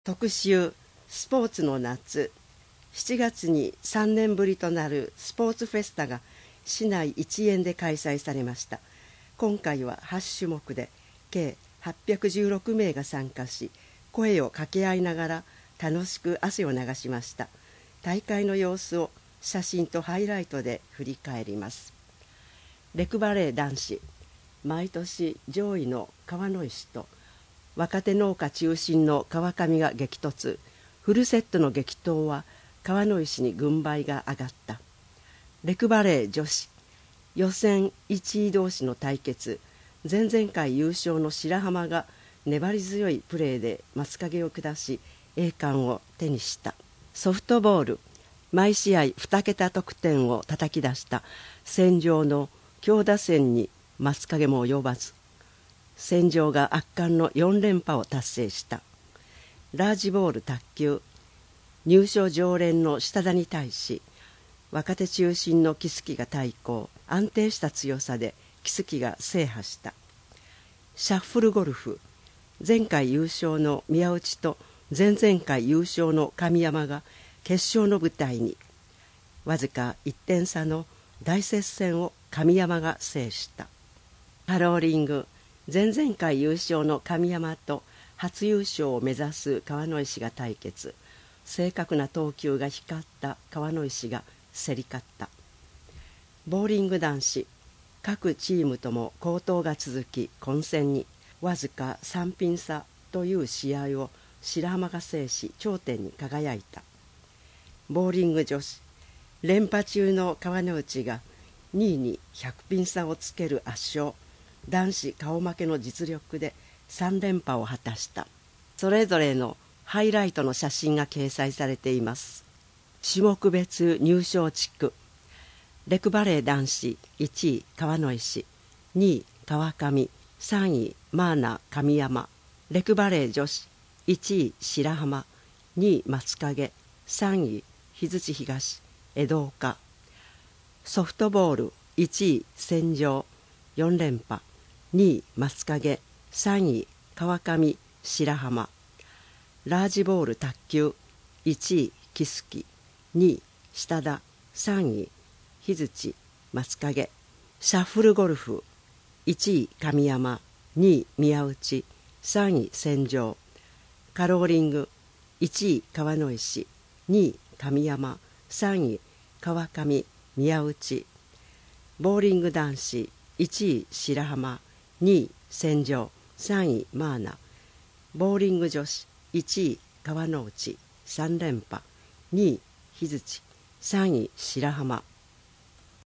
特集スポーツの夏。7月に3年ぶりとなるスポーツフェスタが市内一円で開催されました。今回は8種目で計816名が参加し、声を掛け合いながら楽しく汗を流しました。大会の様子を写真とハイライトで振り返ります。レクバレー男子、毎年上位の川之石と若手農家中心の川上が激突。フルセットの激闘は川之石に軍配が上がった。レクバレー女子、予選1位同士の対決。前々回優勝の白浜が粘り強いプレーで松影を下し栄冠を手にした。ソフトボール、毎試合2桁得点を叩き出した戦場の強打線に松影も及ばず、戦場が圧巻の4連覇を達成した。ラージボール卓球、入賞常連の下田に対し若手中心の木月が対抗。安定した強さで木月が制覇した。シャッフルゴルフ、前回優勝の宮内と前々回優勝の神山が決勝の舞台に。わずか1点差の大接戦を神山が制した。カローリング、前々回優勝の神山と初優勝を目指す川之石が対決。正確な投球が光った川之石が競り勝った。ボーリング男子、各チームとも好投が続き混戦に。わずか3品差という試合を白浜が制し頂点に輝いた。ボーリング女子、連覇中の川之内が2位に100品差をつける圧勝。男子顔負けの実力で3連覇を果たした。それぞれのハイライトの写真が掲載されています。種目別入賞地区、レクバレー男子1位川之石、2位川上、3位マーナ神山。レクバレー女子1位白浜、2位松影、3位日槌東江戸岡。ソフトボール1位戦場4連覇、2位松影、3位川上白浜。ラージボール卓球1位木月、2位下田、3位日槌松影。シャッフルゴルフ1位神山、2位宮内、3位戦場。カローリング1位川之石、2位神山、3位川上宮内。ボーリング男子1位白浜、2位戦場、3位マーナ。ボーリング女子1位川之内3連覇、2位日槌、3位白浜。